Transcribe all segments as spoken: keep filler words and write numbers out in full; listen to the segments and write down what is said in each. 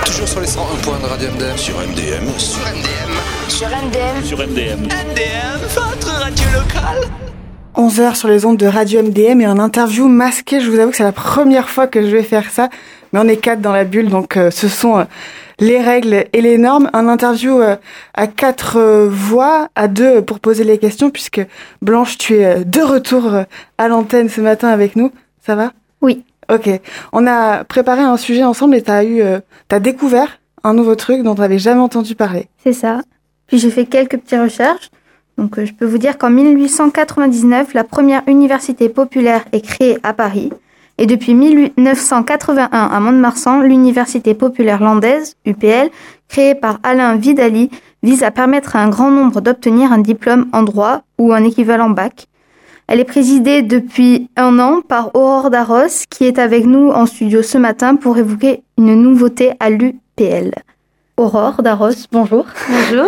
Toujours sur les cent un point de Radio M D M. Sur M D M. Sur M D M. Sur M D M. Sur M D M. M D M, votre radio locale. onze heures sur les ondes de Radio M D M et en interview masquée. Je vous avoue que c'est la première fois que je vais faire ça. Mais on est quatre dans la bulle, donc euh, ce sont euh, les règles et les normes. Un interview euh, à quatre euh, voix, à deux euh, pour poser les questions, puisque Blanche, tu es euh, de retour euh, à l'antenne ce matin avec nous. Ça va ? Oui. Ok. On a préparé un sujet ensemble et t'as eu, euh, t'as découvert un nouveau truc dont t'avais jamais entendu parler. C'est ça. Puis j'ai fait quelques petites recherches. Donc euh, je peux vous dire qu'en mille huit cent quatre-vingt-dix-neuf, la première université populaire est créée à Paris. Et depuis mille neuf cent quatre-vingt-un, à Mont-de-Marsan, l'Université populaire landaise, U P L, créée par Alain Vidali, vise à permettre à un grand nombre d'obtenir un diplôme en droit ou un équivalent bac. Elle est présidée depuis un an par Aurore Darros, qui est avec nous en studio ce matin pour évoquer une nouveauté à l'U P L. Aurore Darros, bonjour. Bonjour.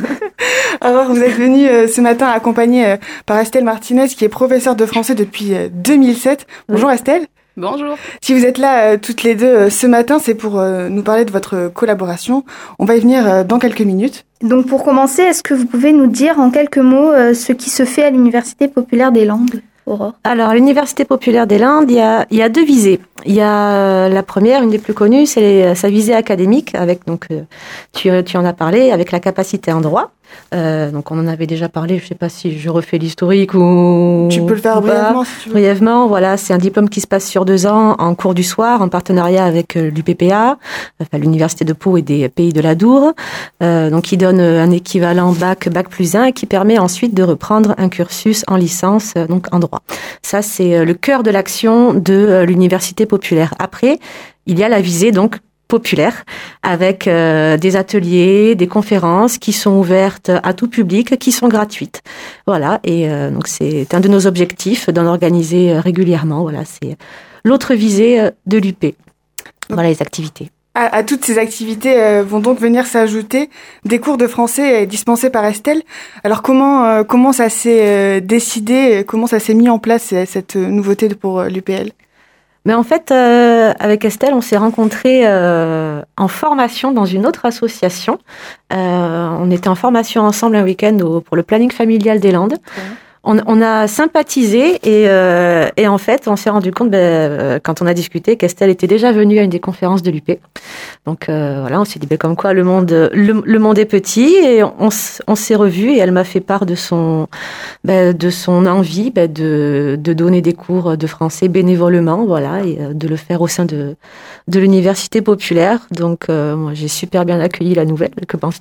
Aurore, vous êtes venue euh, ce matin accompagnée euh, par Estelle Martinez, qui est professeure de français depuis euh, deux mille sept. Bonjour oui. Estelle. Bonjour. Si vous êtes là euh, toutes les deux euh, ce matin, c'est pour euh, nous parler de votre collaboration. On va y venir euh, dans quelques minutes. Donc pour commencer, est-ce que vous pouvez nous dire en quelques mots euh, ce qui se fait à l'Université populaire des Landes ? Aurore. Alors, à l'Université populaire des Landes, il y a, il y a deux visées. Il y a la première, une des plus connues, c'est les, sa visée académique, avec, donc, tu, tu en as parlé, avec la capacité en droit. Euh, donc, on en avait déjà parlé, je ne sais pas si je refais l'historique ou... Tu peux le faire brièvement, si tu veux. Brièvement, voilà, c'est un diplôme qui se passe sur deux ans, en cours du soir, en partenariat avec l'U P P A, enfin, l'Université de Pau et des Pays de l'Adour. Euh, donc, qui donne un équivalent bac, bac plus un, et qui permet ensuite de reprendre un cursus en licence, donc en droit. Ça, c'est le cœur de l'action de l'Université populaire. Après, il y a la visée, donc, populaire, avec euh, des ateliers, des conférences qui sont ouvertes à tout public, qui sont gratuites. Voilà, et euh, donc c'est un de nos objectifs d'en organiser régulièrement. Voilà, c'est l'autre visée de l'U P. Voilà les activités. À, à toutes ces activités euh, vont donc venir s'ajouter des cours de français dispensés par Estelle. Alors comment euh, comment ça s'est euh, décidé, comment ça s'est mis en place cette nouveauté pour l'U P L ? Mais en fait, euh, avec Estelle, on s'est rencontrés euh, en formation dans une autre association. Euh, on était en formation ensemble un week-end au, pour le planning familial des Landes. Ouais. On, on a sympathisé et, euh, et en fait, on s'est rendu compte, ben, quand on a discuté, qu'Estelle était déjà venue à une des conférences de l'U P. Donc euh, voilà, on s'est dit, ben, comme quoi le monde, le, le monde est petit, et on, on s'est revus et elle m'a fait part de son, ben, de son envie ben, de, de donner des cours de français bénévolement, voilà, et de le faire au sein de, de l'Université populaire. Donc euh, moi, j'ai super bien accueilli la nouvelle. Que penses-tu ?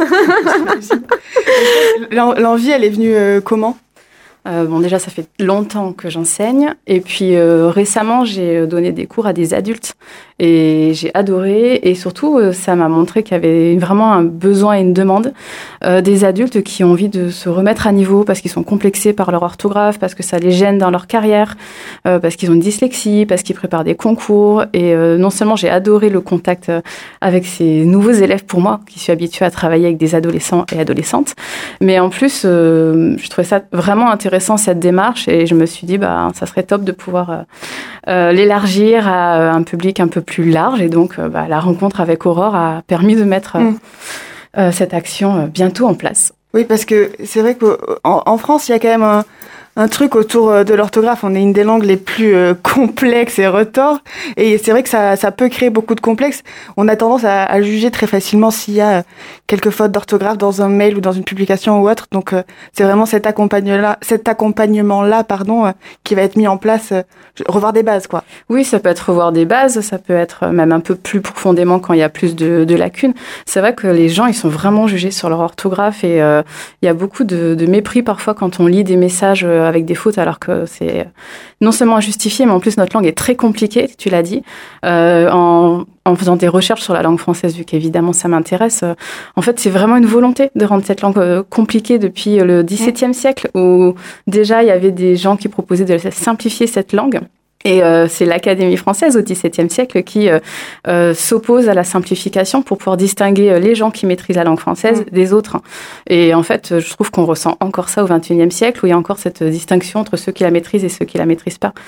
L'envie, elle est venue euh, comment ? Euh, bon, déjà, ça fait longtemps que j'enseigne. Et puis, euh, récemment, j'ai donné des cours à des adultes. Et j'ai adoré. Et surtout, euh, ça m'a montré qu'il y avait vraiment un besoin et une demande euh, des adultes qui ont envie de se remettre à niveau parce qu'ils sont complexés par leur orthographe, parce que ça les gêne dans leur carrière, euh, parce qu'ils ont une dyslexie, parce qu'ils préparent des concours. Et euh, non seulement j'ai adoré le contact avec ces nouveaux élèves pour moi, qui suis habituée à travailler avec des adolescents et adolescentes, mais en plus, euh, je trouvais ça vraiment intéressant cette démarche et je me suis dit bah ça serait top de pouvoir euh, euh, l'élargir à un public un peu plus large et donc euh, bah, la rencontre avec Aurore a permis de mettre euh, mmh. euh, cette action euh, bientôt en place. Oui, parce que c'est vrai qu'en en France il y a quand même un un truc autour de l'orthographe. On est une des langues les plus euh, complexes et retors. Et c'est vrai que ça, ça peut créer beaucoup de complexes. On a tendance à, à juger très facilement s'il y a quelques fautes d'orthographe dans un mail ou dans une publication ou autre. Donc, euh, c'est vraiment cet accompagnement-là, cet accompagnement-là, pardon, euh, qui va être mis en place. Euh, revoir des bases, quoi. Oui, ça peut être revoir des bases. Ça peut être même un peu plus profondément quand il y a plus de, de lacunes. C'est vrai que les gens, ils sont vraiment jugés sur leur orthographe et euh, il y a beaucoup de, de mépris parfois quand on lit des messages euh, avec des fautes, alors que c'est non seulement injustifié, mais en plus notre langue est très compliquée, tu l'as dit. Euh, en, en faisant des recherches sur la langue française, vu qu'évidemment ça m'intéresse, euh, en fait c'est vraiment une volonté de rendre cette langue euh, compliquée depuis le dix-septième siècle, où déjà il y avait des gens qui proposaient de simplifier cette langue. Et euh, c'est l'Académie française au dix-septième siècle qui euh, euh, s'oppose à la simplification pour pouvoir distinguer les gens qui maîtrisent la langue française mmh. des autres. Et en fait, je trouve qu'on ressent encore ça au vingt et unième siècle, où il y a encore cette distinction entre ceux qui la maîtrisent et ceux qui la maîtrisent pas.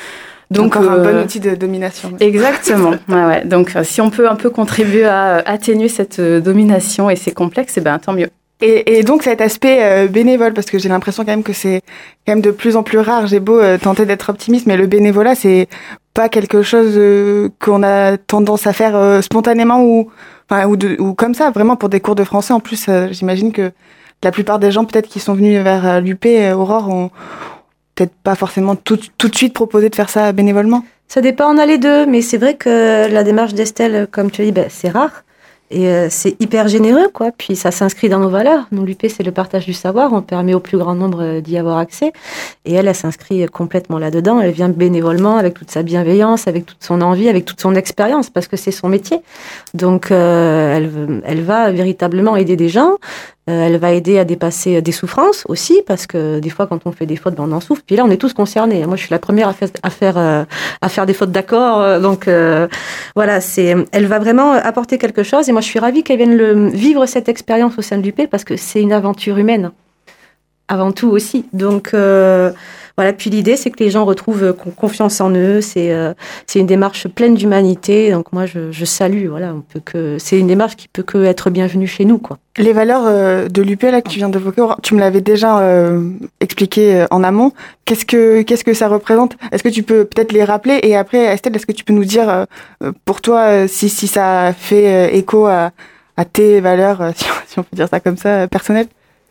Donc, encore euh, un bon outil de domination. Exactement. ouais, ouais. Donc, euh, si on peut un peu contribuer à euh, atténuer cette euh, domination et ces complexes, eh ben, tant mieux. Et, et donc cet aspect euh, bénévole, parce que j'ai l'impression quand même que c'est quand même de plus en plus rare. J'ai beau euh, tenter d'être optimiste, mais le bénévolat, c'est pas quelque chose euh, qu'on a tendance à faire euh, spontanément ou, enfin, ou, de, ou comme ça. Vraiment pour des cours de français, en plus, euh, j'imagine que la plupart des gens peut-être qui sont venus vers euh, l'U P, euh, Aurore, ont peut-être pas forcément tout, tout de suite proposé de faire ça bénévolement. Ça dépend, on a les deux, mais c'est vrai que la démarche d'Estelle, comme tu dis, ben, c'est rare. Et euh, c'est hyper généreux, quoi. Puis ça s'inscrit dans nos valeurs. Nous, l'U P, c'est le partage du savoir. On permet au plus grand nombre d'y avoir accès. Et elle, elle s'inscrit complètement là-dedans. Elle vient bénévolement, avec toute sa bienveillance, avec toute son envie, avec toute son expérience, parce que c'est son métier. Donc, euh, elle, elle va véritablement aider des gens. Euh, elle va aider à dépasser des souffrances aussi, parce que des fois, quand on fait des fautes, ben, on en souffre. Puis là, on est tous concernés. Moi, je suis la première à faire, à faire, euh, à faire des fautes d'accord. Donc, euh, voilà, c'est, elle va vraiment apporter quelque chose. Et moi, je suis ravie qu'elle vienne le, vivre cette expérience au sein de l'U P, parce que c'est une aventure humaine, avant tout aussi. Donc, euh, voilà. Puis l'idée, c'est que les gens retrouvent confiance en eux. C'est, euh, c'est une démarche pleine d'humanité. Donc, moi, je, je salue. Voilà, on peut que, c'est une démarche qui peut que être bienvenue chez nous, quoi. Les valeurs euh, de l'U P là que tu viens d'évoquer, tu me l'avais déjà euh, expliqué euh, en amont. Qu'est-ce que qu'est-ce que ça représente ? Est-ce que tu peux peut-être les rappeler ? Et après, Estelle, est-ce que tu peux nous dire euh, pour toi euh, si si ça fait euh, écho à à tes valeurs, euh, si, si on peut dire ça comme ça, euh, personnelles ?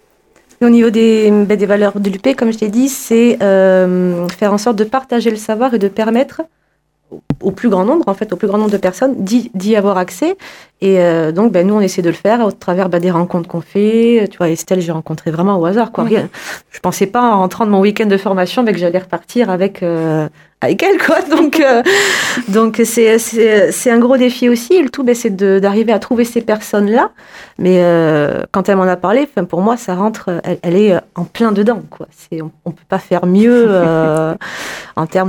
Au niveau des, ben, des valeurs de l'U P, comme je t'ai dit, c'est euh, faire en sorte de partager le savoir et de permettre au plus grand nombre, en fait, au plus grand nombre de personnes d'y, d'y avoir accès. Et euh, donc, ben, nous, on essaie de le faire au travers ben, des rencontres qu'on fait. Tu vois, Estelle, j'ai rencontré vraiment au hasard, quoi. Rien. Je pensais pas, en rentrant de mon week-end de formation, ben, que j'allais repartir avec, euh, avec elle, quoi. Donc, euh, donc c'est, c'est, c'est un gros défi aussi. Et le tout, ben, c'est de, d'arriver à trouver ces personnes-là. Mais euh, quand elle m'en a parlé, pour moi, ça rentre, elle, elle est en plein dedans, quoi. C'est, on, on peut pas faire mieux euh, en termes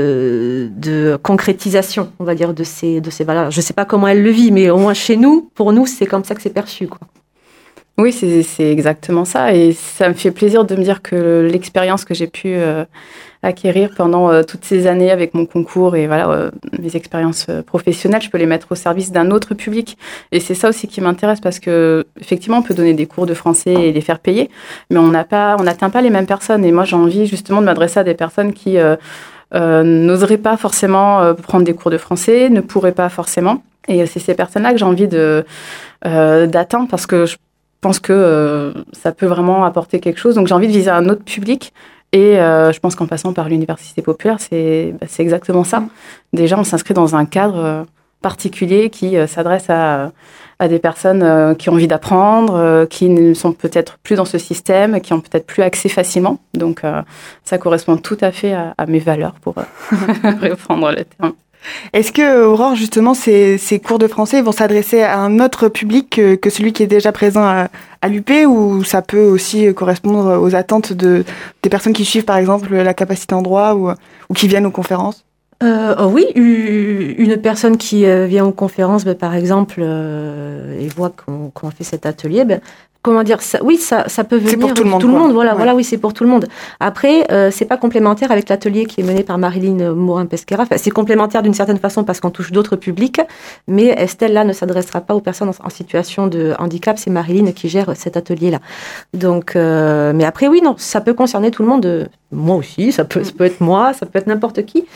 de, de concrétisation, on va dire, de ces, de ces valeurs. Je sais pas comment elle le vit, mais au moins chez nous, pour nous, c'est comme ça que c'est perçu, quoi. Oui, c'est, c'est exactement ça. Et ça me fait plaisir de me dire que l'expérience que j'ai pu euh, acquérir pendant euh, toutes ces années avec mon concours et voilà, euh, mes expériences euh, professionnelles, je peux les mettre au service d'un autre public. Et c'est ça aussi qui m'intéresse parce que effectivement, on peut donner des cours de français et les faire payer, mais on n'a pas, on n'atteint pas les mêmes personnes. Et moi, j'ai envie justement de m'adresser à des personnes qui euh, euh, n'oseraient pas forcément euh, prendre des cours de français, ne pourraient pas forcément. Et c'est ces personnes-là que j'ai envie de, euh, d'atteindre parce que je pense que euh, ça peut vraiment apporter quelque chose. Donc, j'ai envie de viser un autre public. Et euh, je pense qu'en passant par l'université populaire, c'est, bah, c'est exactement ça. Déjà, on s'inscrit dans un cadre euh, particulier qui euh, s'adresse à, à des personnes euh, qui ont envie d'apprendre, euh, qui ne sont peut-être plus dans ce système, qui ont peut-être plus accès facilement. Donc, euh, ça correspond tout à fait à, à mes valeurs, pour euh, reprendre le terme. Est-ce que, Aurore, justement, ces, ces cours de français vont s'adresser à un autre public que, que celui qui est déjà présent à, à l'U P, ou ça peut aussi correspondre aux attentes de, des personnes qui suivent, par exemple, la capacité en droit ou, ou qui viennent aux conférences ? Euh, oh oui, une personne qui vient aux conférences, ben, par exemple, euh, et voit qu'on, qu'on fait cet atelier, ben, comment dire, ça, oui, ça, ça peut venir c'est pour tout le monde. Tout le monde voilà, ouais. voilà, oui, c'est pour tout le monde. Après, euh, c'est pas complémentaire avec l'atelier qui est mené par Marilyn Morin-Pesquera. Enfin, c'est complémentaire d'une certaine façon parce qu'on touche d'autres publics, mais Estelle là ne s'adressera pas aux personnes en, en situation de handicap. C'est Marilyn qui gère cet atelier-là. Donc, euh, mais après, oui, non, ça peut concerner tout le monde. Moi aussi, ça peut, ça peut être moi, ça peut être n'importe qui.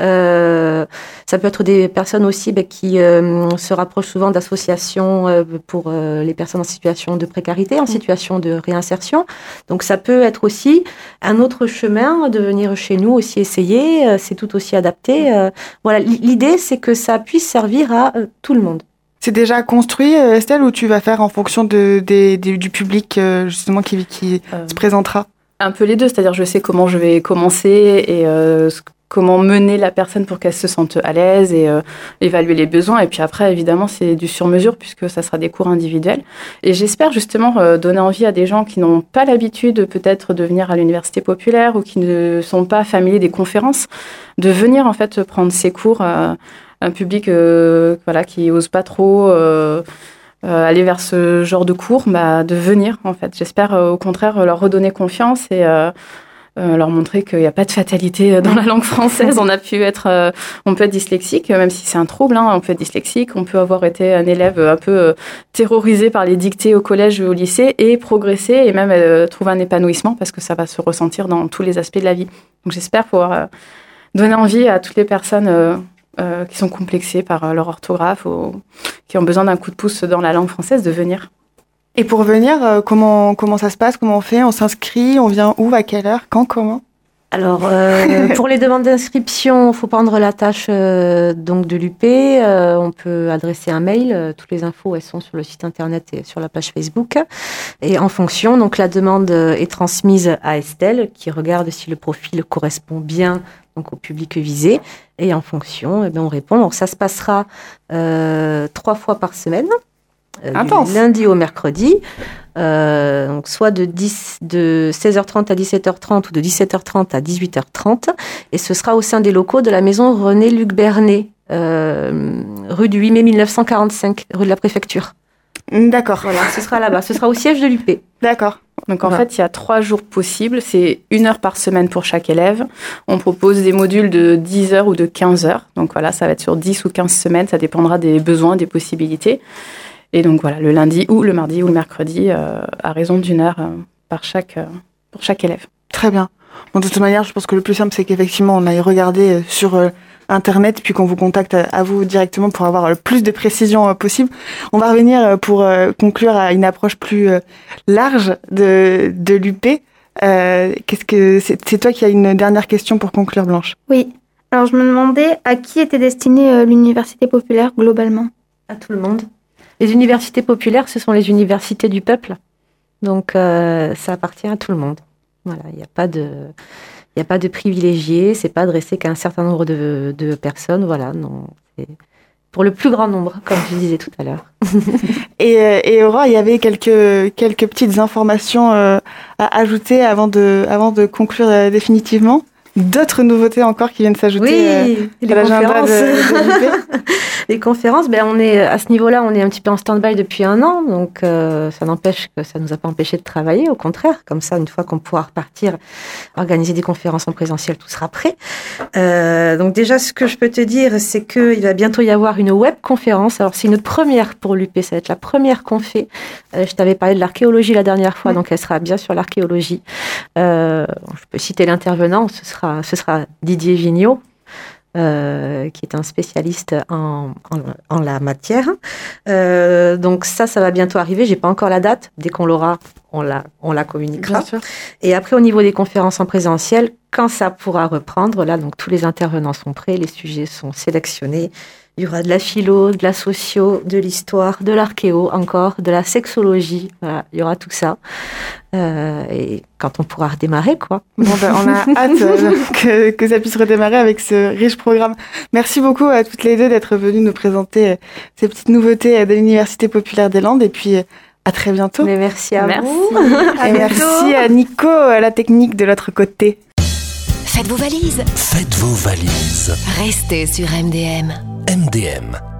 Euh, ça peut être des personnes aussi ben, qui euh, se rapprochent souvent d'associations euh, pour euh, les personnes en situation de précarité, en situation de réinsertion. Donc ça peut être aussi un autre chemin de venir chez nous aussi essayer. Euh, c'est tout aussi adapté. Euh, voilà, l'idée c'est que ça puisse servir à euh, tout le monde. C'est déjà construit, Estelle, ou tu vas faire en fonction de, de, de, du public justement qui, qui euh... se présentera ? Un peu les deux, c'est-à-dire je sais comment je vais commencer et euh, comment mener la personne pour qu'elle se sente à l'aise et euh, évaluer les besoins. Et puis après, évidemment, c'est du sur-mesure puisque ça sera des cours individuels. Et j'espère justement euh, donner envie à des gens qui n'ont pas l'habitude peut-être de venir à l'université populaire ou qui ne sont pas familiers des conférences, de venir en fait prendre ces cours à un public euh, voilà, qui n'ose pas trop... Euh, Euh, aller vers ce genre de cours, bah, de venir en fait. J'espère euh, au contraire leur redonner confiance et euh, euh, leur montrer qu'il n'y a pas de fatalité dans la langue française. On a pu être, euh, on peut être dyslexique, même si c'est un trouble. Hein, on peut être dyslexique, on peut avoir été un élève un peu euh, terrorisé par les dictées au collège ou au lycée et progresser et même euh, trouver un épanouissement parce que ça va se ressentir dans tous les aspects de la vie. Donc j'espère pouvoir euh, donner envie à toutes les personnes euh, euh, qui sont complexées par euh, leur orthographe ou qui ont besoin d'un coup de pouce dans la langue française de venir. Et pour venir, euh, comment comment ça se passe? Comment on fait? On s'inscrit? On vient où? À quelle heure? Quand? Comment? Alors, euh, pour les demandes d'inscription, il faut prendre la tâche euh, donc de l'U P. Euh, on peut adresser un mail. Euh, toutes les infos, elles sont sur le site internet et sur la page Facebook. Et en fonction, donc la demande est transmise à Estelle, qui regarde si le profil correspond bien donc au public visé. Et en fonction, eh bien, on répond. Donc, ça se passera euh, trois fois par semaine. Euh, du lundi au mercredi, euh, donc soit de, dix, de seize heures trente à dix-sept heures trente ou de dix-sept heures trente à dix-huit heures trente. Et ce sera au sein des locaux de la maison René-Luc Bernet, euh, rue du huit mai mille neuf cent quarante-cinq, rue de la Préfecture. D'accord. Voilà, ce sera là-bas. Ce sera au siège de l'U P. D'accord. Donc en Voilà. fait, il y a trois jours possibles. C'est une heure par semaine pour chaque élève. On propose des modules de dix heures ou de quinze heures. Donc voilà, ça va être sur dix ou quinze semaines. Ça dépendra des besoins, des possibilités. Et donc voilà, le lundi ou le mardi ou le mercredi, euh, à raison d'une heure euh, par chaque, euh, pour chaque élève. Très bien. Bon, de toute manière, je pense que le plus simple, c'est qu'effectivement, on aille regarder sur euh, Internet, puis qu'on vous contacte à, à vous directement pour avoir le plus de précision euh, possible. On va revenir euh, pour euh, conclure à une approche plus euh, large de, de l'U P. Euh, qu'est-ce que c'est, c'est toi qui as une dernière question pour conclure, Blanche? Oui. Alors, je me demandais à qui était destinée euh, l'université populaire globalement? À tout le monde. Les universités populaires, ce sont les universités du peuple. Donc, euh, ça appartient à tout le monde. Voilà, il n'y a pas de, il n'y a pas de privilégiés. C'est pas adressé qu'à un certain nombre de, de personnes. Voilà, non. C'est pour le plus grand nombre, comme je disais tout à l'heure. Et, euh, et Aurore, il y avait quelques quelques petites informations euh, à ajouter avant de avant de conclure euh, définitivement. D'autres nouveautés encore qui viennent s'ajouter Oui, euh, les à l'agenda conférences. de, de l'U P. Les conférences, ben on est à ce niveau-là, on est un petit peu en stand-by depuis un an, donc euh, ça n'empêche que ça nous a pas empêché de travailler. Au contraire, comme ça, une fois qu'on pourra repartir, organiser des conférences en présentiel, tout sera prêt. Euh, donc déjà, ce que je peux te dire, c'est que il va bientôt y avoir une web conférence. Alors c'est une première pour l'U P, ça va être la première qu'on fait. Euh, je t'avais parlé de l'archéologie la dernière fois, mmh. donc elle sera bien sur l'archéologie. Euh, je peux citer l'intervenant, ce sera, ce sera Didier Vigneault. Euh, qui est un spécialiste en, en, en la matière. Euh, donc ça, ça va bientôt arriver. J'ai pas encore la date. Dès qu'on l'aura, on la, on la communiquera. Bien sûr. Et après, au niveau des conférences en présentiel, quand ça pourra reprendre, là, donc tous les intervenants sont prêts, les sujets sont sélectionnés. Il y aura de la philo, de la socio, de l'histoire, de l'archéo encore, de la sexologie. Voilà, il y aura tout ça. Euh, et quand on pourra redémarrer, quoi. Bon, ben, on a hâte euh, que, que ça puisse redémarrer avec ce riche programme. Merci beaucoup à toutes les deux d'être venues nous présenter euh, ces petites nouveautés de l'Université populaire des Landes. Et puis, euh, à très bientôt. Mais merci à merci. vous. Et merci à Nico, à la technique de l'autre côté. Faites vos valises. Faites vos valises. Restez sur M D M. M D M,